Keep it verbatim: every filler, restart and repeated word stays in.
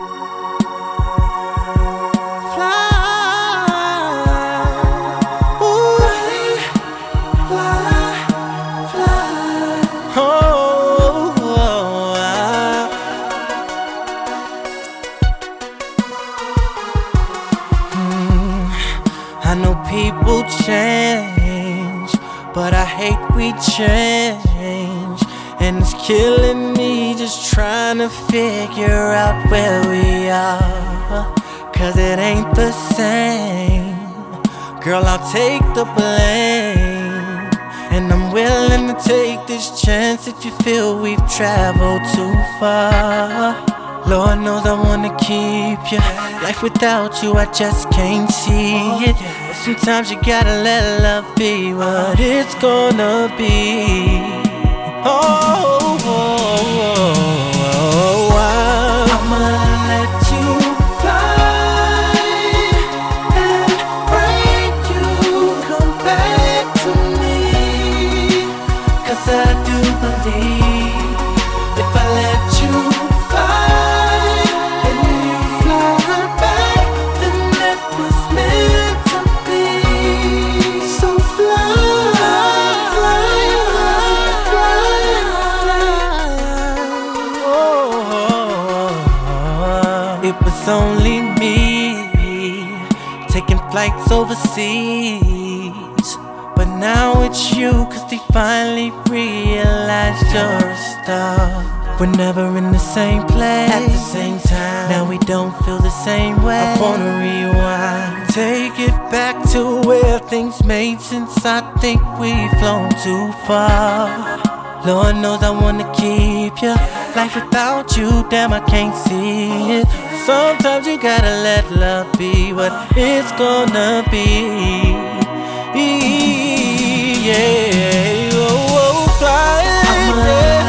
I know people change, but I hate we change. And it's killing me just trying to figure out where we are, cause it ain't the same. Girl, I'll take the blame, and I'm willing to take this chance if you feel we've traveled too far. Lord knows I wanna keep you. Life without you, I just can't see it. But sometimes you gotta let love be what it's gonna be. Oh, oh, oh, oh, oh. I'ma let you fly and pray you come back to me, cause I do believe if I let you it was only me taking flights overseas, but now it's you, cause they finally realized you're a star. We're never in the same place at the same time. Now we don't feel the same way. I wanna rewind, take it back to where things made sense. I think we've flown too far. Lord knows I wanna keep you. Life without you, damn, I can't see it. Sometimes you gotta let love be what it's gonna be. Yeah, oh, oh, flying.